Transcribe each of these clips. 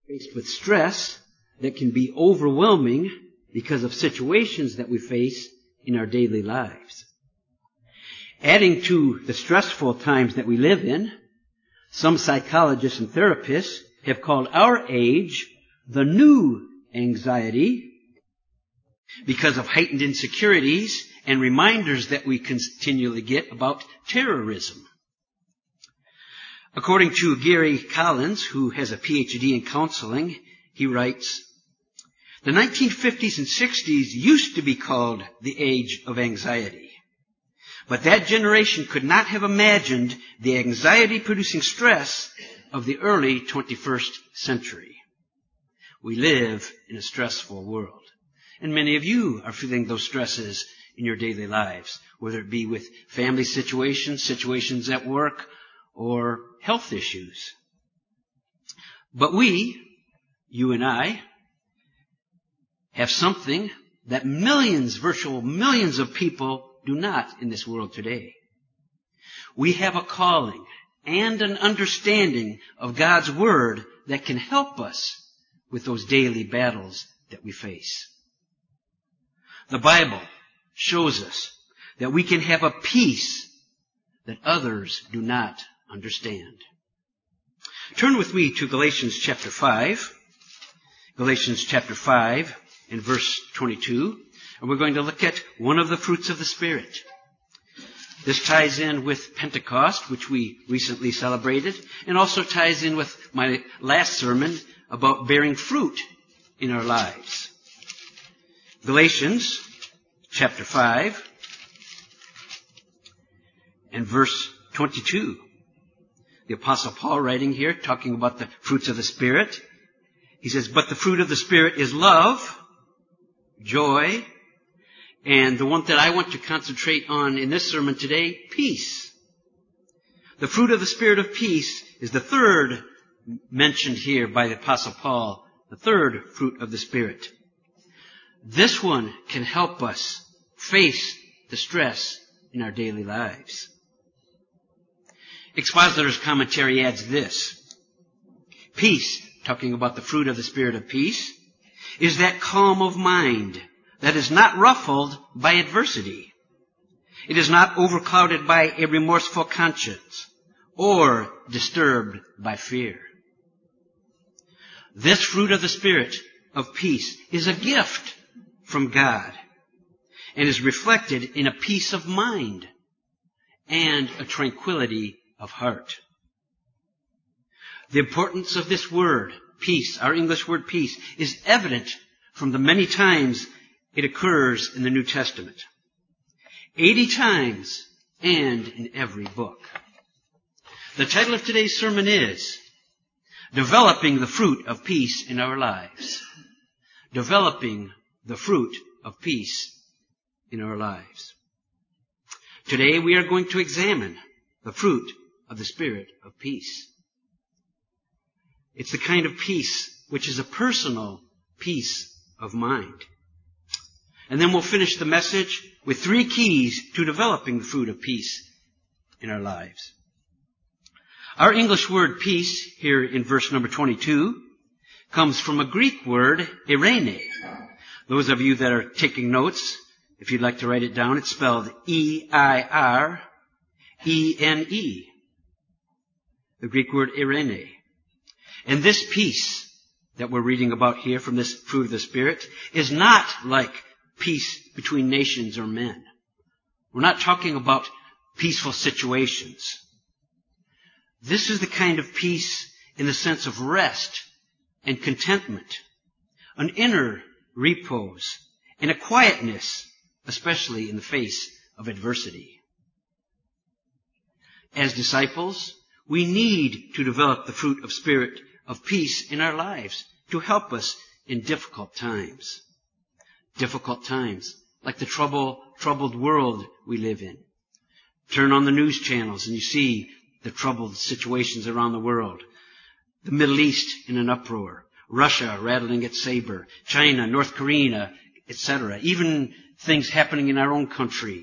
faced with stress that can be overwhelming because of situations that we face in our daily lives. Adding to the stressful times that we live in, some psychologists and therapists have called our age the new anxiety because of heightened insecurities and reminders that we continually get about terrorism. According to Gary Collins, who has a PhD in counseling, he writes, "The 1950s and 60s used to be called the age of anxiety. But that generation could not have imagined the anxiety-producing stress of the early 21st century. We live in a stressful world. And many of you are feeling those stresses in your daily lives, whether it be with family situations, situations at work, or health issues. But we, you and I, have something that millions, virtual millions of people do not in this world today. We have a calling and an understanding of God's Word that can help us with those daily battles that we face. The Bible shows us that we can have a peace that others do not understand. Turn with me to Galatians chapter 5. Galatians chapter 5 and verse 22. And we're going to look at one of the fruits of the Spirit. This ties in with Pentecost, which we recently celebrated, and also ties in with my last sermon about bearing fruit in our lives. Galatians chapter 5 and verse 22. The Apostle Paul writing here, talking about the fruits of the Spirit. He says, "But the fruit of the Spirit is love, joy," and the one that I want to concentrate on in this sermon today, peace. The fruit of the Spirit of peace is the third mentioned here by the Apostle Paul, the third fruit of the Spirit. This one can help us face the stress in our daily lives. Expositor's commentary adds this. Peace, talking about the fruit of the Spirit of peace, is that calm of mind that is not ruffled by adversity. It is not overclouded by a remorseful conscience or disturbed by fear. This fruit of the Spirit of peace is a gift from God and is reflected in a peace of mind and a tranquility of heart. The importance of this word, peace, our English word peace, is evident from the many times it occurs in the New Testament. 80 times and in every book. The title of today's sermon is Developing the Fruit of Peace in Our Lives. Developing the fruit of peace in our lives. Today we are going to examine the fruit of the Spirit of peace. It's the kind of peace which is a personal peace of mind. And then we'll finish the message with 3 keys to developing the fruit of peace in our lives. Our English word peace here in verse number 22 comes from a Greek word, eirene. Those of you that are taking notes, if you'd like to write it down, it's spelled E-I-R-E-N-E. The Greek word eirene. And this peace that we're reading about here from this fruit of the Spirit is not like peace between nations or men. We're not talking about peaceful situations. This is the kind of peace in the sense of rest and contentment, an inner repose, and a quietness, especially in the face of adversity. As disciples, we need to develop the fruit of Spirit of peace in our lives to help us in difficult times. Difficult times, like the troubled world we live in. Turn on the news channels and you see the troubled situations around the world. The Middle East in an uproar. Russia rattling its saber. China, North Korea, etc. Even things happening in our own country.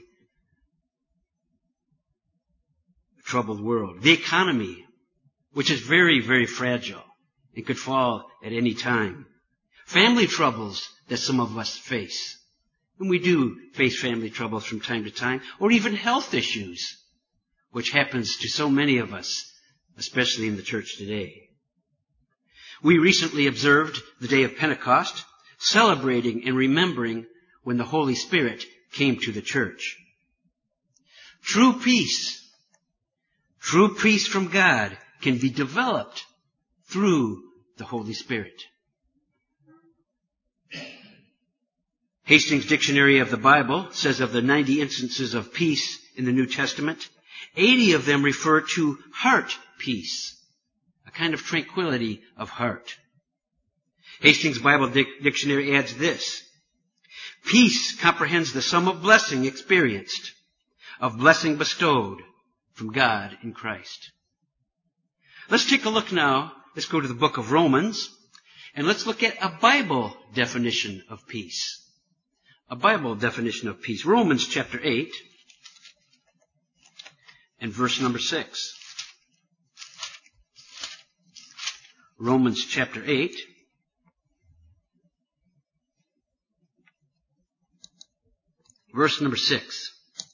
The troubled world. The economy, which is very, very fragile and could fall at any time. Family troubles that some of us face. And we do face family troubles from time to time, or even health issues, which happens to so many of us, especially in the church today. We recently observed the day of Pentecost, celebrating and remembering when the Holy Spirit came to the church. True peace from God can be developed through the Holy Spirit. Hastings Dictionary of the Bible says of the 90 instances of peace in the New Testament, 80 of them refer to heart peace, a kind of tranquility of heart. Hastings Bible Dictionary adds this: peace comprehends the sum of blessing experienced, of blessing bestowed from God in Christ. Let's take a look now. Let's go to the book of Romans, and let's look at a Bible definition of peace. A Bible definition of peace. Romans chapter 8 and verse number 6. Romans chapter 8. Verse number 6.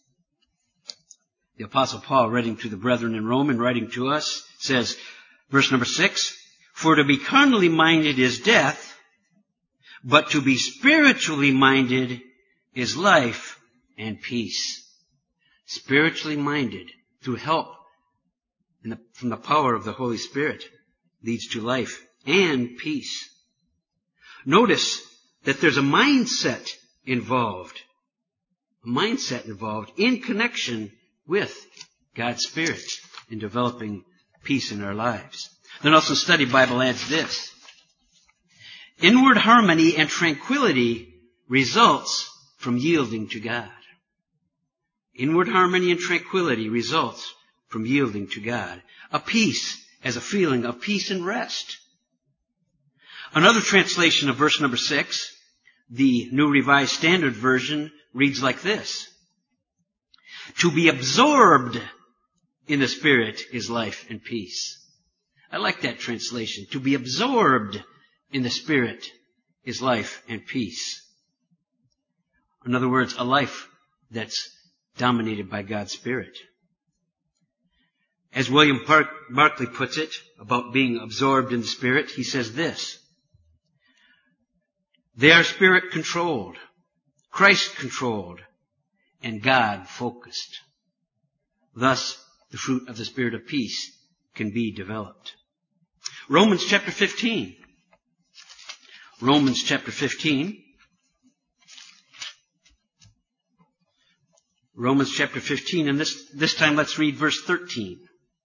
The Apostle Paul, writing to the brethren in Rome and writing to us, says, verse number 6, for to be carnally minded is death, but to be spiritually minded is life and peace. Spiritually minded, through help from the power of the Holy Spirit, leads to life and peace. Notice that there's a mindset involved. A mindset involved in connection with God's Spirit in developing peace in our lives. The Nelson Study Bible adds this: inward harmony and tranquility results from yielding to God. Inward harmony and tranquility results from yielding to God. A peace as a feeling of peace and rest. Another translation of verse number 6, the New Revised Standard Version, reads like this: to be absorbed in the Spirit is life and peace. I like that translation. To be absorbed in the Spirit is life and peace. In other words, a life that's dominated by God's Spirit. As William Barclay puts it about being absorbed in the Spirit, he says this: they are Spirit controlled, Christ controlled, and God focused. Thus, the fruit of the Spirit of peace can be developed. Romans chapter 15. Romans chapter 15. Romans chapter 15, and this time let's read verse 13.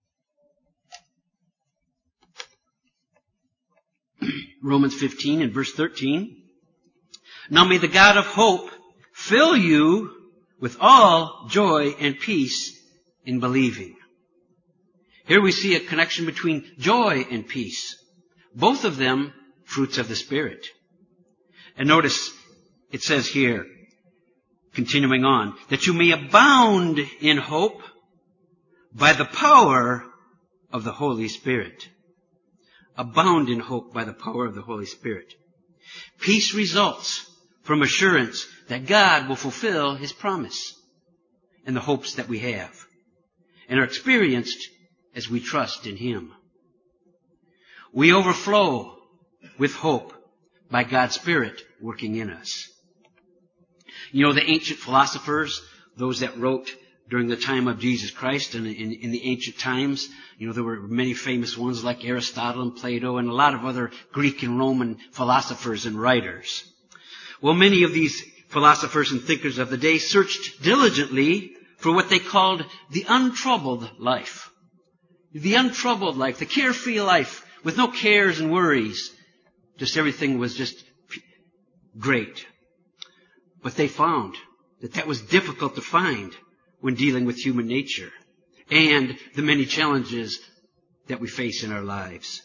Romans 15 and verse 13. Now may the God of hope fill you with all joy and peace in believing. Here we see a connection between joy and peace. Both of them fruits of the Spirit. And notice it says here, continuing on, that you may abound in hope by the power of the Holy Spirit. Abound in hope by the power of the Holy Spirit. Peace results from assurance that God will fulfill His promise and the hopes that we have, and are experienced as we trust in Him. We overflow with hope by God's Spirit working in us. You know, the ancient philosophers, those that wrote during the time of Jesus Christ and in the ancient times, you know, there were many famous ones like Aristotle and Plato and a lot of other Greek and Roman philosophers and writers. Well, many of these philosophers and thinkers of the day searched diligently for what they called the untroubled life. The untroubled life, the carefree life with no cares and worries. Just everything was just great. But they found that was difficult to find when dealing with human nature and the many challenges that we face in our lives.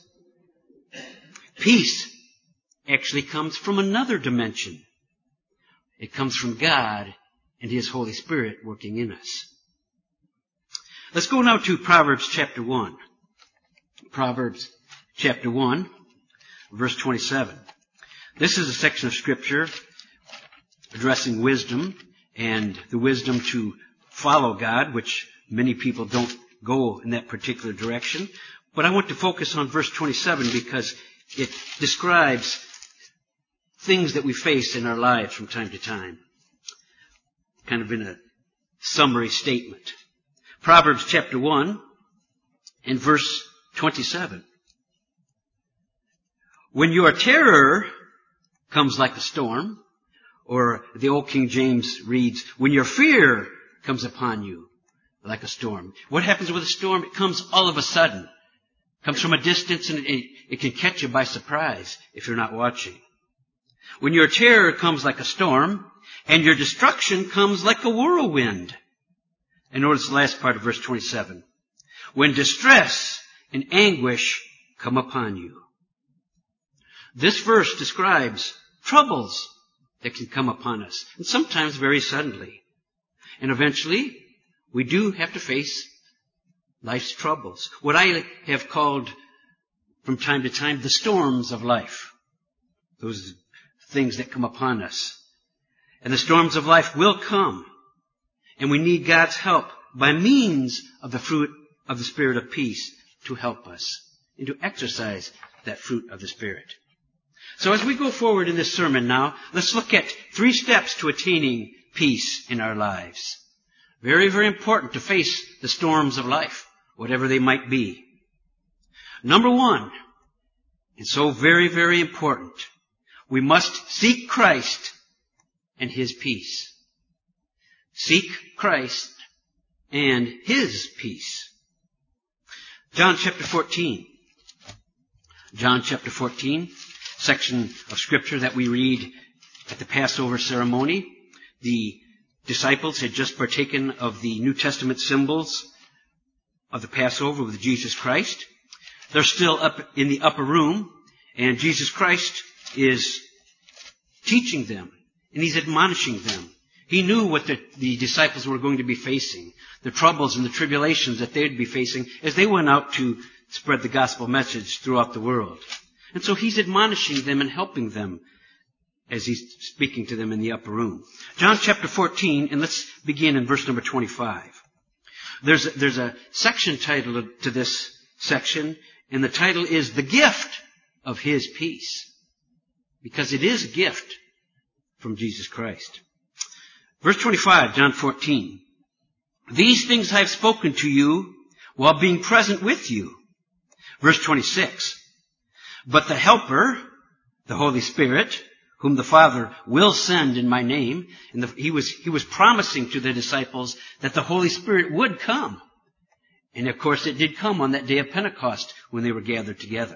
Peace actually comes from another dimension. It comes from God and His Holy Spirit working in us. Let's go now to Proverbs chapter 1. Proverbs chapter 1. verse 27. This is a section of Scripture addressing wisdom and the wisdom to follow God, which many people don't go in that particular direction. But I want to focus on verse 27 because it describes things that we face in our lives from time to time, kind of in a summary statement. Proverbs chapter 1 and verse 27. When your terror comes like a storm, or the old King James reads, when your fear comes upon you like a storm. What happens with a storm? It comes all of a sudden. It comes from a distance and it can catch you by surprise if you're not watching. When your terror comes like a storm and your destruction comes like a whirlwind. And notice the last part of verse 27. When distress and anguish come upon you. This verse describes troubles that can come upon us, and sometimes very suddenly. And eventually, we do have to face life's troubles. What I have called from time to time the storms of life. Those things that come upon us. And the storms of life will come. And we need God's help by means of the fruit of the Spirit of peace to help us and to exercise that fruit of the Spirit. So as we go forward in this sermon now, let's look at 3 steps to attaining peace in our lives. Very, very important to face the storms of life, whatever they might be. Number 1, and so very, very important, we must seek Christ and His peace. Seek Christ and His peace. John chapter 14. John chapter 14. Section of Scripture that we read at the Passover ceremony. The disciples had just partaken of the New Testament symbols of the Passover with Jesus Christ. They're still up in the upper room, and Jesus Christ is teaching them, and He's admonishing them. He knew what the disciples were going to be facing, the troubles and the tribulations that they'd be facing as they went out to spread the gospel message throughout the world. And so He's admonishing them and helping them as He's speaking to them in the upper room. John chapter 14, and let's begin in verse number 25. There's a section title to this section, and the title is The Gift of His Peace. Because it is a gift from Jesus Christ. Verse 25, John 14. These things I have spoken to you while being present with you. Verse 26. But the Helper, the Holy Spirit, whom the Father will send in my name, and he was promising to the disciples that the Holy Spirit would come. And of course it did come on that day of Pentecost when they were gathered together.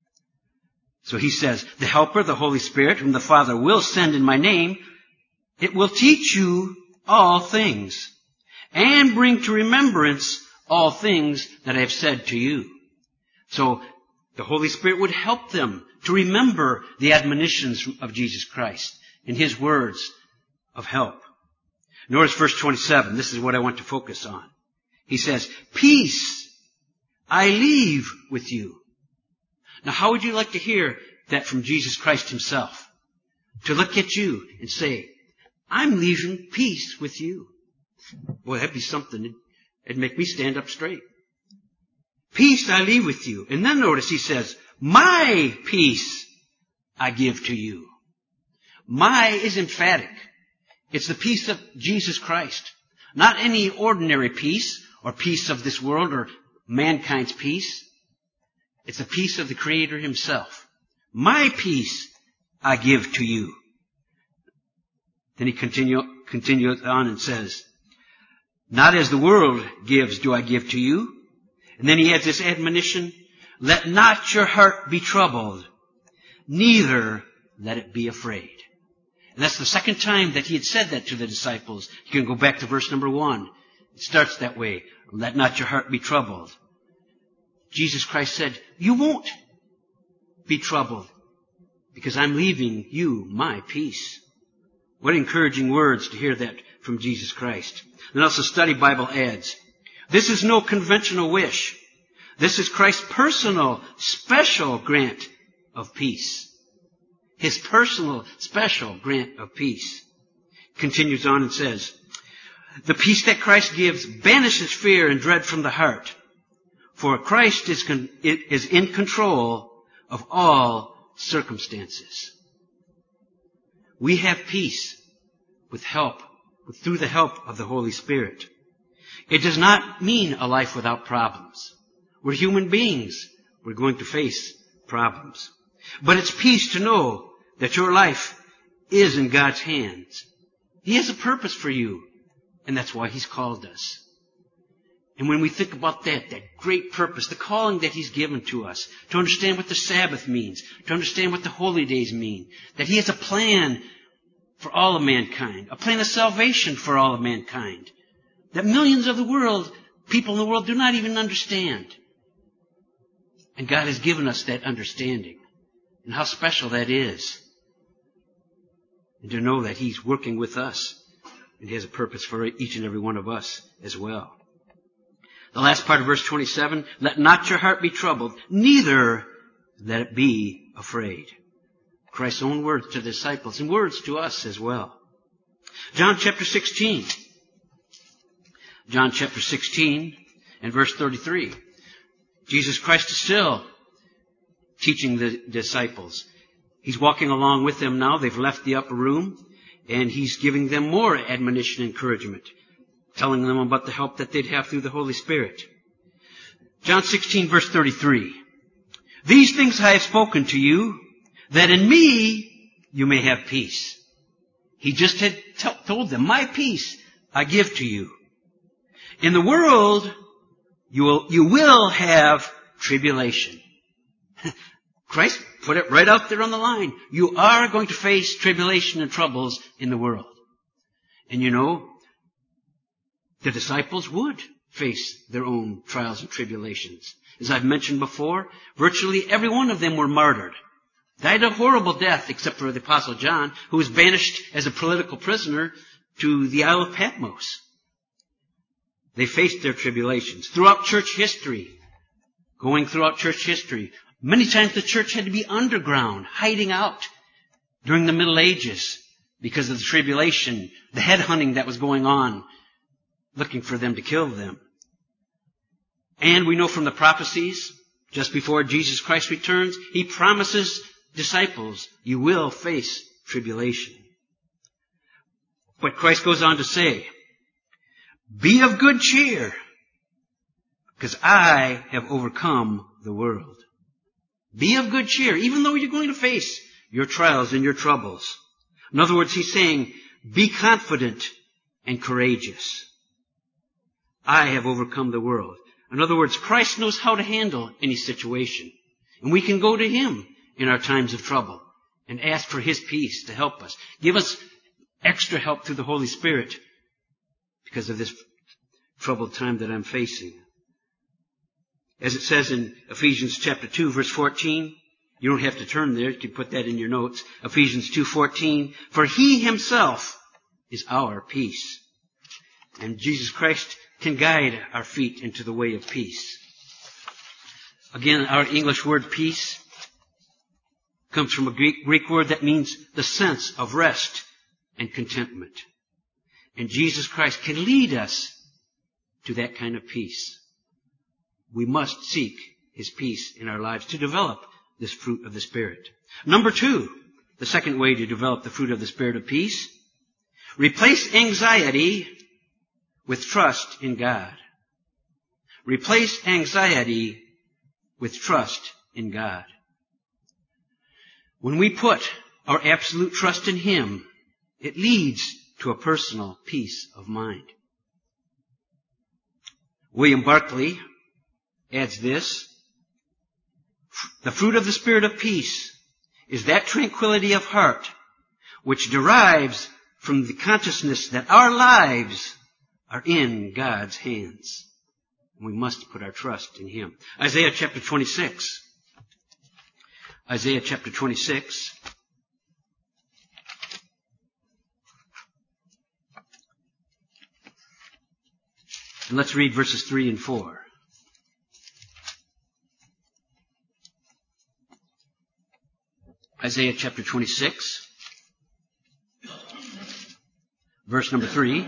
So He says, the Helper, the Holy Spirit, whom the Father will send in my name, it will teach you all things, and bring to remembrance all things that I have said to you. So the Holy Spirit would help them to remember the admonitions of Jesus Christ and His words of help. Notice verse 27. This is what I want to focus on. He says, peace I leave with you. Now, how would you like to hear that from Jesus Christ Himself? To look at you and say, I'm leaving peace with you. Boy, that'd be something. It'd make me stand up straight. Peace I leave with you. And then notice He says, my peace I give to you. My is emphatic. It's the peace of Jesus Christ. Not any ordinary peace or peace of this world or mankind's peace. It's the peace of the Creator Himself. My peace I give to you. Then He continues on and says, not as the world gives do I give to you. And then He adds this admonition, let not your heart be troubled, neither let it be afraid. And that's the second time that He had said that to the disciples. You can go back to verse number 1. It starts that way. Let not your heart be troubled. Jesus Christ said, you won't be troubled because I'm leaving you my peace. What encouraging words to hear that from Jesus Christ. And also Study Bible adds, this is no conventional wish. This is Christ's personal, special grant of peace. His personal, special grant of peace. Continues on and says, the peace that Christ gives banishes fear and dread from the heart, for Christ is in control of all circumstances. We have peace through the help of the Holy Spirit. It does not mean a life without problems. We're human beings. We're going to face problems. But it's peace to know that your life is in God's hands. He has a purpose for you, and that's why He's called us. And when we think about that great purpose, the calling that He's given to us, to understand what the Sabbath means, to understand what the holy days mean, that He has a plan for all of mankind, a plan of salvation for all of mankind, that millions of people in the world do not even understand. And God has given us that understanding, and how special that is. And to know that He's working with us, and He has a purpose for each and every one of us as well. The last part of verse 27, let not your heart be troubled, neither let it be afraid. Christ's own words to the disciples and words to us as well. John chapter 16. John chapter 16 and verse 33. Jesus Christ is still teaching the disciples. He's walking along with them now. They've left the upper room, and He's giving them more admonition and encouragement, telling them about the help that they'd have through the Holy Spirit. John 16 verse 33. These things I have spoken to you, that in me you may have peace. He just had told them, my peace I give to you. In the world you will have tribulation. Christ put it right out there on the line. You are going to face tribulation and troubles in the world. And you know, the disciples would face their own trials and tribulations. As I've mentioned before, virtually every one of them were martyred. Died a horrible death, except for the Apostle John, who was banished as a political prisoner to the Isle of Patmos. They faced their tribulations. Throughout church history, many times the church had to be underground, hiding out during the Middle Ages because of the tribulation, the headhunting that was going on, looking for them to kill them. And we know from the prophecies, just before Jesus Christ returns, He promises disciples, you will face tribulation. But Christ goes on to say, be of good cheer, because I have overcome the world. Be of good cheer, even though you're going to face your trials and your troubles. In other words, He's saying, be confident and courageous. I have overcome the world. In other words, Christ knows how to handle any situation. And we can go to Him in our times of trouble and ask for His peace to help us. Give us extra help through the Holy Spirit because of this troubled time that I'm facing. As it says in Ephesians chapter 2 verse 14, you don't have to turn there, you can put that in your notes. Ephesians 2:14, for He Himself is our peace. And Jesus Christ can guide our feet into the way of peace. Again, our English word peace comes from a Greek word that means the sense of rest and contentment. And Jesus Christ can lead us to that kind of peace. We must seek His peace in our lives to develop this fruit of the Spirit. Number 2, the second way to develop the fruit of the Spirit of peace, replace anxiety with trust in God. Replace anxiety with trust in God. When we put our absolute trust in Him, it leads to a personal peace of mind. William Barclay adds this, the fruit of the Spirit of peace is that tranquility of heart which derives from the consciousness that our lives are in God's hands. We must put our trust in Him. Isaiah chapter 26. Isaiah chapter 26. And let's read verses 3 and 4. Isaiah chapter 26, verse number 3.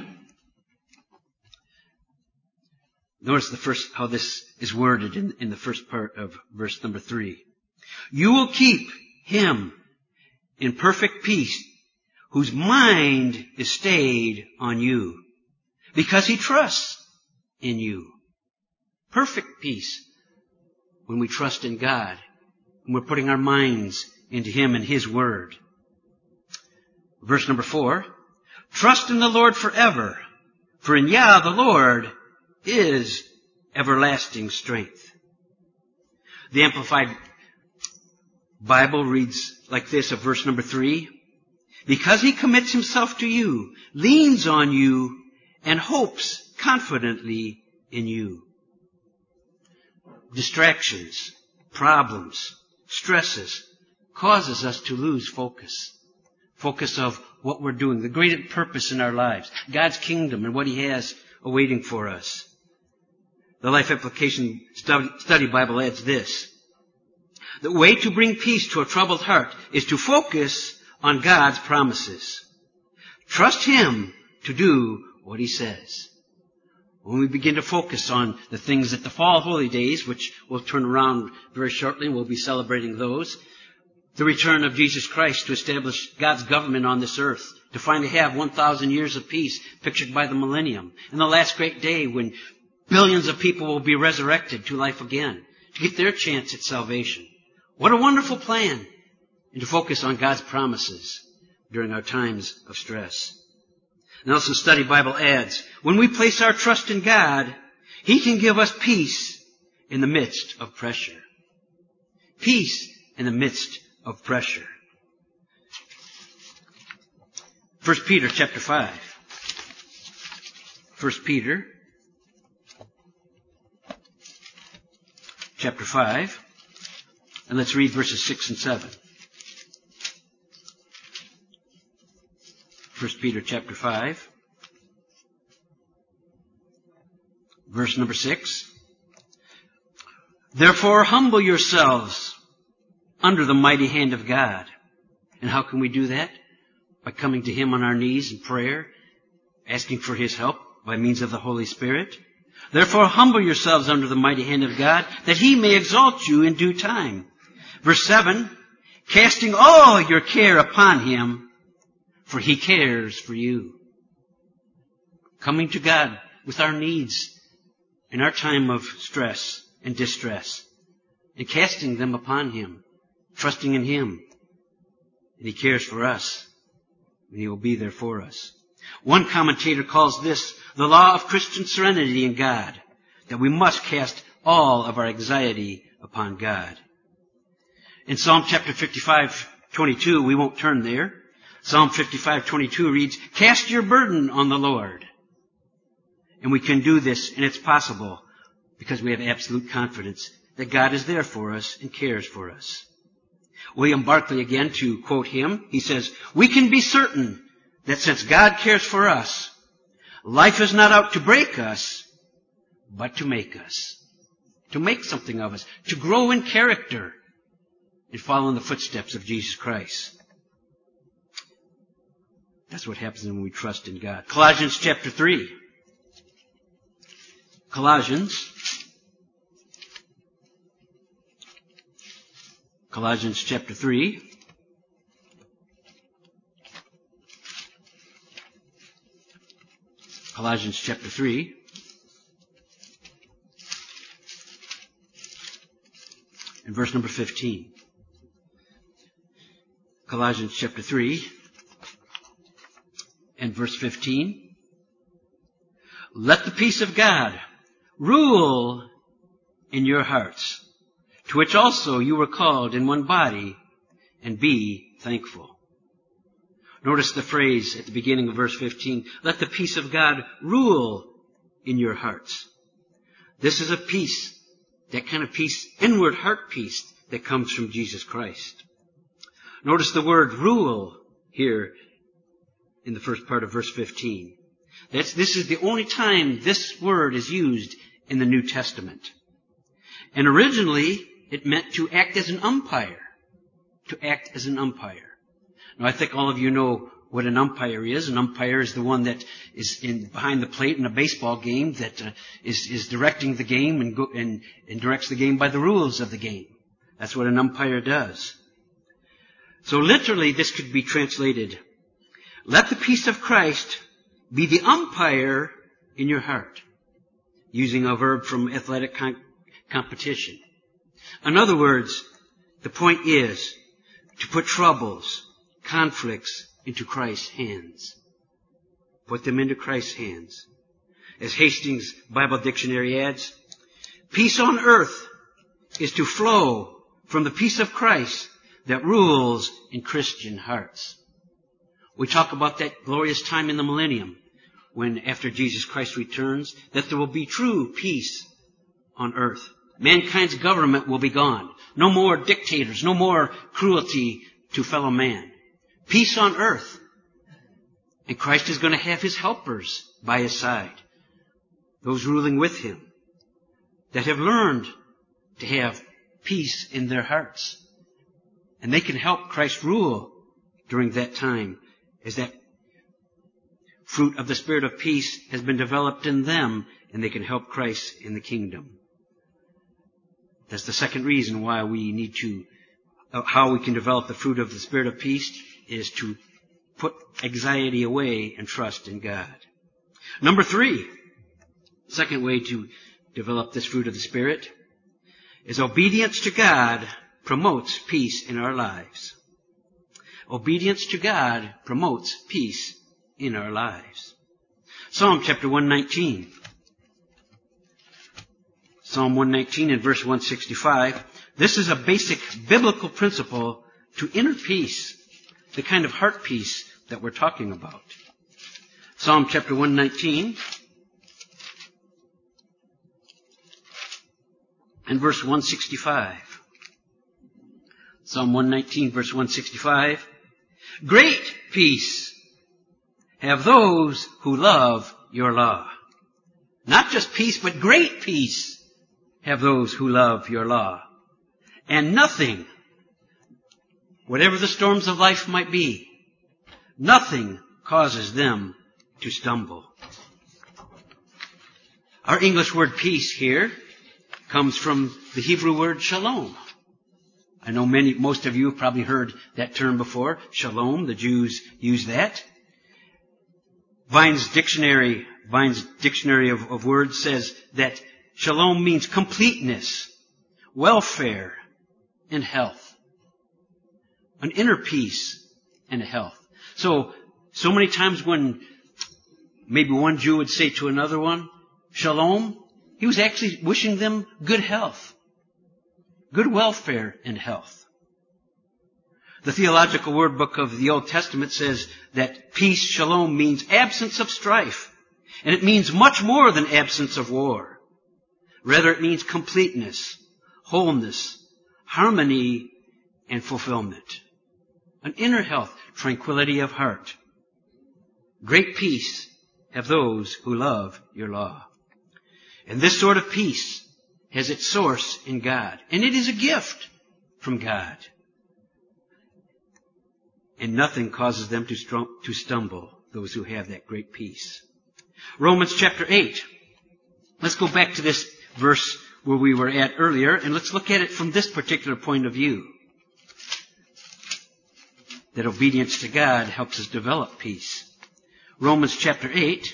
Notice how this is worded in the first part of verse number 3. You will keep him in perfect peace, whose mind is stayed on you, because he trusts in you. Perfect peace when we trust in God, and we're putting our minds into him and his word. Verse number 4, trust in the Lord forever, for in Yah the Lord is everlasting strength. The Amplified Bible reads like this of verse number 3, because he commits himself to you, leans on you, and hopes confidently in you. Distractions, problems, stresses causes us to lose focus. Focus of what we're doing, the greater purpose in our lives, God's kingdom and what he has awaiting for us. The Life Application Study Bible adds this. The way to bring peace to a troubled heart is to focus on God's promises. Trust him to do what he says. When we begin to focus on the things at the Fall Holy Days, which will turn around very shortly, and we'll be celebrating those, the return of Jesus Christ to establish God's government on this earth, to finally have 1,000 years of peace pictured by the millennium, and the last great day when billions of people will be resurrected to life again, to get their chance at salvation. What a wonderful plan! And to focus on God's promises during our times of stress. Nelson Study Bible adds, when we place our trust in God, he can give us peace in the midst of pressure. Peace in the midst of pressure. 1 Peter chapter 5. 1 Peter chapter 5. And let's read verses 6 and 7. 1 Peter chapter 5, verse number 6. Therefore humble yourselves under the mighty hand of God. And how can we do that? By coming to him on our knees in prayer, asking for his help by means of the Holy Spirit. Therefore humble yourselves under the mighty hand of God, that he may exalt you in due time. Verse 7, casting all your care upon him, for he cares for you. Coming to God with our needs in our time of stress and distress, and casting them upon him, trusting in him. And he cares for us, and he will be there for us. One commentator calls this the law of Christian serenity in God, that we must cast all of our anxiety upon God. In Psalm chapter 55:22, we won't turn there. Psalm 55:22 reads, cast your burden on the Lord. And we can do this, and it's possible because we have absolute confidence that God is there for us and cares for us. William Barclay, again, to quote him, he says, we can be certain that since God cares for us, life is not out to break us, but to make us. To make something of us. To grow in character and follow in the footsteps of Jesus Christ. That's what happens when we trust in God. Colossians chapter 3. Colossians chapter 3. Colossians chapter 3. And verse number 15. Colossians chapter 3. And verse 15, let the peace of God rule in your hearts, to which also you were called in one body, and be thankful. Notice the phrase at the beginning of verse 15, let the peace of God rule in your hearts. This is a peace, that kind of peace, inward heart peace that comes from Jesus Christ. Notice the word rule here in the first part of verse 15. This is the only time this word is used in the New Testament. And originally, it meant to act as an umpire, to act as an umpire. Now, I think all of you know what an umpire is. An umpire is the one that is behind the plate in a baseball game that is directing the game and directs the game by the rules of the game. That's what an umpire does. So literally, this could be translated, let the peace of Christ be the umpire in your heart, using a verb from athletic competition. In other words, the point is to put troubles, conflicts into Christ's hands. Put them into Christ's hands. As Hastings Bible Dictionary adds, peace on earth is to flow from the peace of Christ that rules in Christian hearts. We talk about that glorious time in the millennium when, after Jesus Christ returns, that there will be true peace on earth. Mankind's government will be gone. No more dictators, no more cruelty to fellow man. Peace on earth. And Christ is going to have his helpers by his side. Those ruling with him that have learned to have peace in their hearts. And they can help Christ rule during that time as that fruit of the Spirit of peace has been developed in them, and they can help Christ in the kingdom. That's the second reason why we need to, how we can develop the fruit of the Spirit of peace is to put anxiety away and trust in God. Number 3, second way to develop this fruit of the Spirit is obedience to God promotes peace in our lives. Obedience to God promotes peace in our lives. Psalm chapter 119. Psalm 119 and verse 165. This is a basic biblical principle to inner peace, the kind of heart peace that we're talking about. Psalm chapter 119 and verse 165. Psalm 119 verse 165. Great peace have those who love your law. Not just peace, but great peace have those who love your law. And nothing, whatever the storms of life might be, nothing causes them to stumble. Our English word peace here comes from the Hebrew word shalom. I know most of you have probably heard that term before. Shalom, the Jews use that. Vine's dictionary of words says that shalom means completeness, welfare, and health. An inner peace and health. So many times when maybe one Jew would say to another one, shalom, he was actually wishing them good health, good welfare and health. The Theological Word Book of the Old Testament says that peace, shalom, means absence of strife. And it means much more than absence of war. Rather, it means completeness, wholeness, harmony, and fulfillment. An inner health, tranquility of heart. Great peace have those who love your law. And this sort of peace has its source in God. And it is a gift from God. And nothing causes them to stumble, those who have that great peace. Romans chapter 8. Let's go back to this verse where we were at earlier, and let's look at it from this particular point of view. That obedience to God helps us develop peace. Romans chapter 8.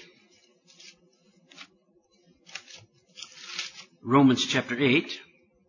Romans chapter 8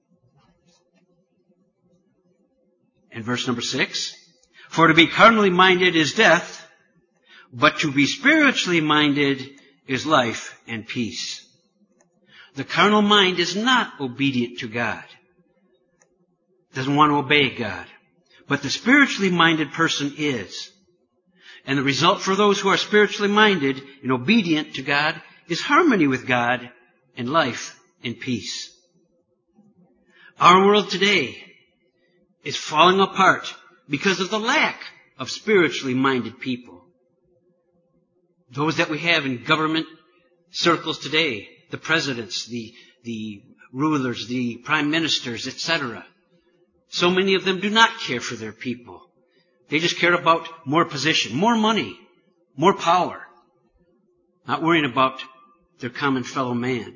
and verse number 6. For to be carnally minded is death, but to be spiritually minded is life and peace. The carnal mind is not obedient to God. Doesn't want to obey God. But the spiritually minded person is. And the result for those who are spiritually minded and obedient to God is harmony with God and life and peace. Our world today is falling apart because of the lack of spiritually minded people. Those that we have in government circles today, the presidents, the rulers, the prime ministers, etc. So many of them do not care for their people. They just care about more position, more money, more power, not worrying about their common fellow man.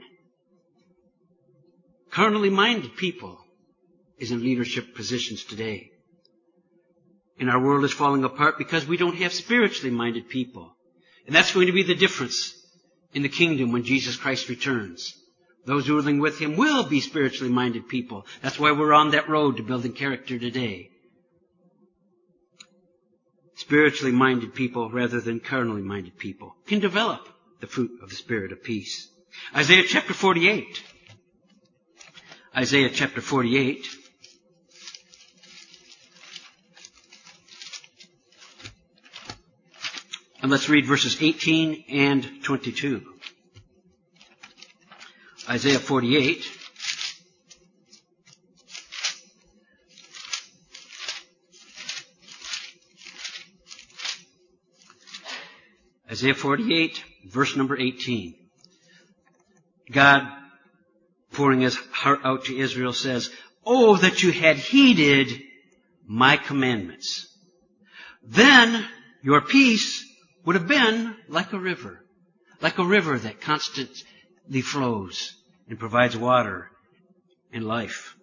Carnally minded people is in leadership positions today. And our world is falling apart because we don't have spiritually minded people. And that's going to be the difference in the kingdom when Jesus Christ returns. Those ruling with him will be spiritually minded people. That's why we're on that road to building character today. Spiritually minded people rather than carnally minded people can develop the fruit of the Spirit of peace. Isaiah chapter 48. Isaiah chapter 48. And let's read verses 18 and 22. Isaiah 48. Isaiah 48, verse number 18. God, pouring his heart out to Israel, says, "Oh, that you had heeded my commandments. Then your peace would have been like a river that constantly flows and provides water and life."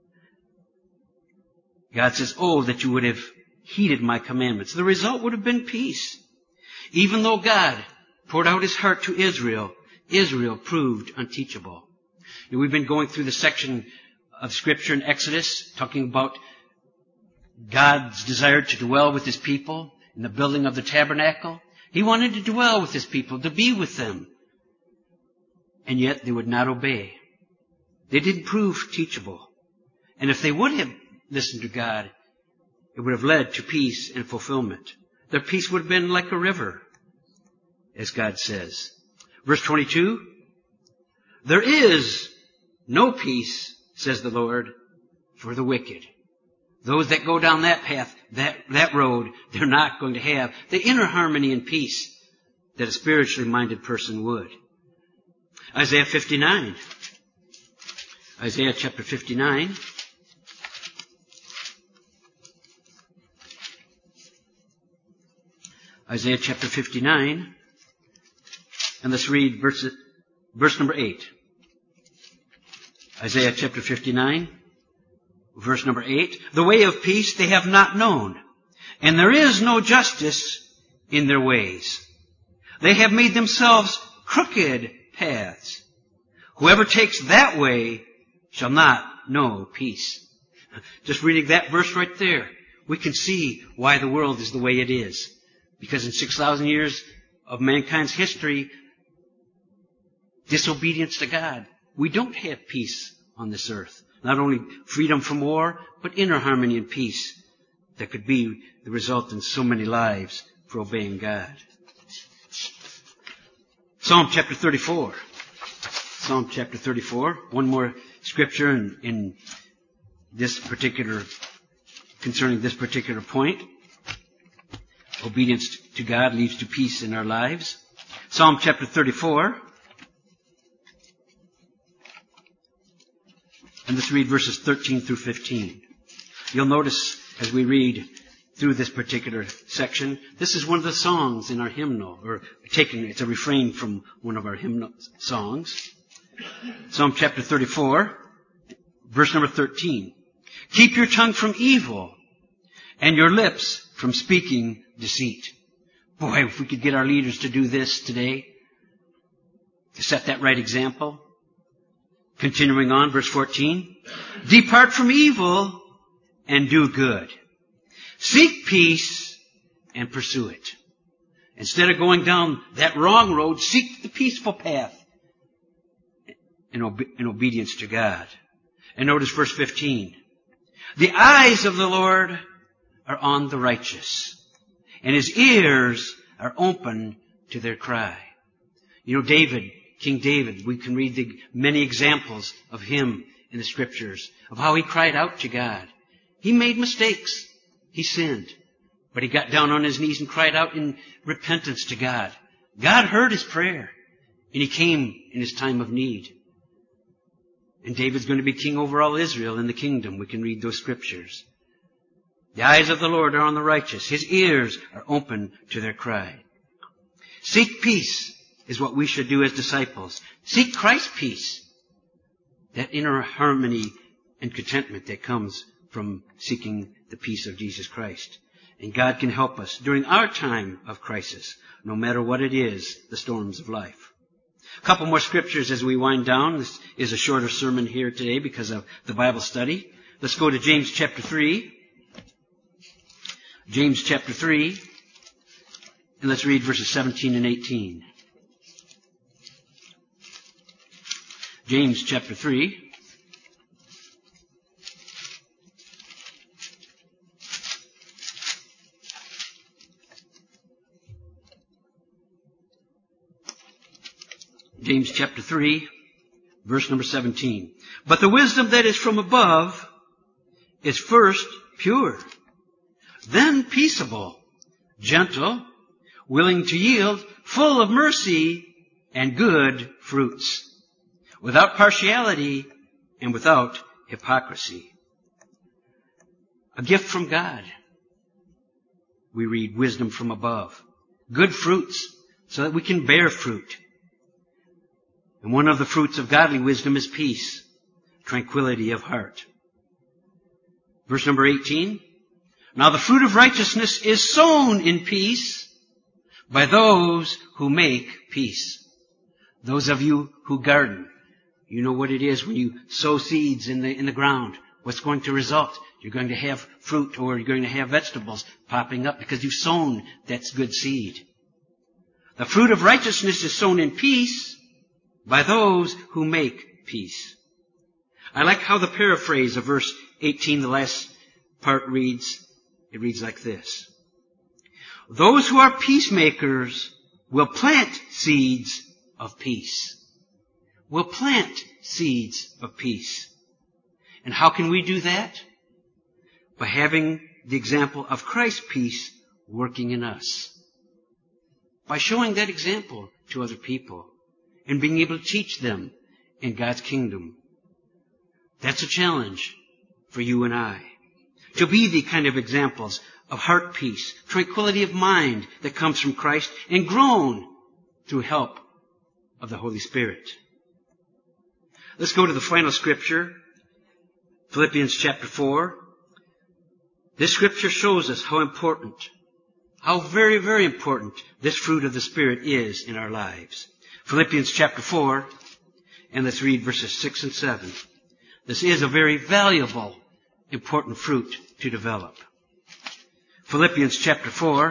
God says, "Oh, that you would have heeded my commandments." The result would have been peace. Even though God poured out his heart to Israel, Israel proved unteachable. And we've been going through the section of Scripture in Exodus, talking about God's desire to dwell with his people in the building of the tabernacle. He wanted to dwell with his people, to be with them. And yet they would not obey. They didn't prove teachable. And if they would have listened to God, it would have led to peace and fulfillment. Their peace would have been like a river, as God says. Verse 22, "There is no peace, says the Lord, for the wicked." Those that go down that path, that road, they're not going to have the inner harmony and peace that a spiritually minded person would. Isaiah 59. Isaiah chapter 59. Isaiah chapter 59. And let's read verse number 8. Isaiah chapter 59, verse number 8. "The way of peace they have not known, and there is no justice in their ways. They have made themselves crooked paths. Whoever takes that way shall not know peace." Just reading that verse right there, we can see why the world is the way it is. Because in 6,000 years of mankind's history, disobedience to God, we don't have peace on this earth. Not only freedom from war, but inner harmony and peace that could be the result in so many lives for obeying God. Psalm chapter 34. Psalm chapter 34. One more scripture in this particular, concerning this particular point. Obedience to God leads to peace in our lives. Psalm chapter 34. And let's read verses 13 through 15. You'll notice as we read through this particular section, this is one of the songs in our hymnal, or it's a refrain from one of our hymnal songs. Psalm chapter 34, verse number 13. "Keep your tongue from evil and your lips from speaking deceit." Boy, if we could get our leaders to do this today, to set that right example. Continuing on, verse 14. "Depart from evil and do good. Seek peace and pursue it." Instead of going down that wrong road, seek the peaceful path in obedience to God. And notice verse 15. "The eyes of the Lord are on the righteous, and his ears are open to their cry." You know, King David, we can read the many examples of him in the scriptures, of how he cried out to God. He made mistakes. He sinned. But he got down on his knees and cried out in repentance to God. God heard his prayer, and he came in his time of need. And David's going to be king over all Israel in the kingdom. We can read those scriptures. The eyes of the Lord are on the righteous. His ears are open to their cry. Seek peace is what we should do as disciples. Seek Christ's peace. That inner harmony and contentment that comes from seeking the peace of Jesus Christ. And God can help us during our time of crisis, no matter what it is, the storms of life. A couple more scriptures as we wind down. This is a shorter sermon here today because of the Bible study. Let's go to James chapter 3. James chapter 3. And let's read verses 17 and 18. James chapter 3. James chapter 3, verse number 17. But the wisdom that is from above is first pure, then peaceable, gentle, willing to yield, full of mercy and good fruits, without partiality and without hypocrisy. A gift from God. We read wisdom from above. Good fruits, so that we can bear fruit. And one of the fruits of godly wisdom is peace, tranquility of heart. Verse number 18. Now the fruit of righteousness is sown in peace by those who make peace. Those of you who garden, you know what it is when you sow seeds in the ground. What's going to result? You're going to have fruit, or you're going to have vegetables popping up because you've sown that good seed. The fruit of righteousness is sown in peace by those who make peace. I like how the paraphrase of verse 18, the last part reads. It reads like this. Those who are peacemakers will plant seeds of peace. Will plant seeds of peace. And how can we do that? By having the example of Christ's peace working in us. By showing that example to other people. And being able to teach them in God's kingdom. That's a challenge for you and I. To be the kind of examples of heart peace, tranquility of mind that comes from Christ and grown through help of the Holy Spirit. Let's go to the final scripture, Philippians chapter 4. This scripture shows us how important, how very, very important this fruit of the Spirit is in our lives. Philippians chapter 4, and let's read verses 6 and 7. This is a very valuable, important fruit to develop. Philippians chapter 4,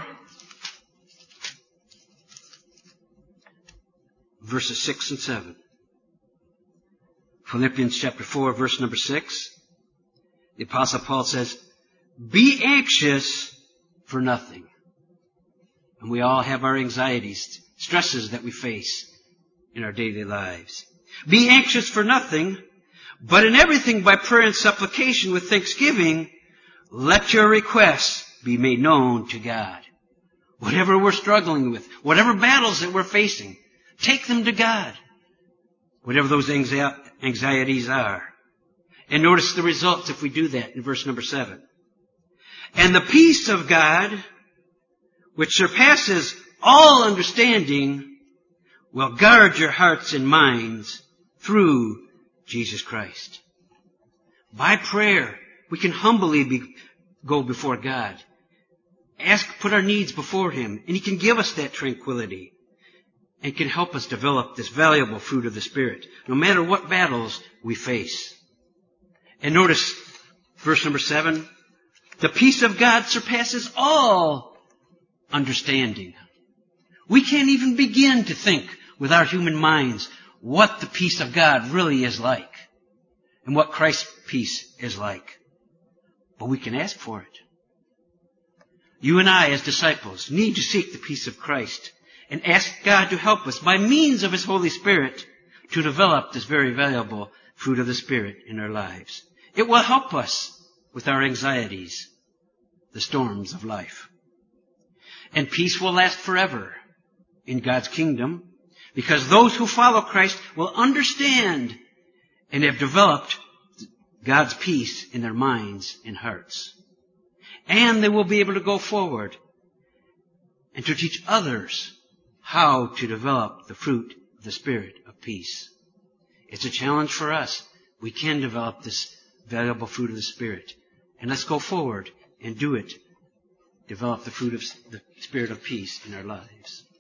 verses 6 and 7. Philippians chapter 4, verse number 6. The Apostle Paul says, be anxious for nothing. And we all have our anxieties, stresses that we face in our daily lives. Be anxious for nothing, but in everything by prayer and supplication with thanksgiving, let your requests be made known to God. Whatever we're struggling with, whatever battles that we're facing, take them to God. Whatever those anxieties are. And notice the results if we do that in verse number 7. And the peace of God, which surpasses all understanding, will guard your hearts and minds through Jesus Christ. By prayer, we can humbly go before God. Put our needs before Him, and He can give us that tranquility and can help us develop this valuable fruit of the Spirit, no matter what battles we face. And notice verse number 7, the peace of God surpasses all understanding. We can't even begin to think with our human minds what the peace of God really is like and what Christ's peace is like. But we can ask for it. You and I as disciples need to seek the peace of Christ and ask God to help us by means of His Holy Spirit to develop this very valuable fruit of the Spirit in our lives. It will help us with our anxieties, the storms of life. And peace will last forever in God's kingdom because those who follow Christ will understand and have developed God's peace in their minds and hearts. And they will be able to go forward and to teach others how to develop the fruit of the Spirit of peace. It's a challenge for us. We can develop this valuable fruit of the Spirit. And let's go forward and do it. Develop the fruit of the Spirit of peace in our lives.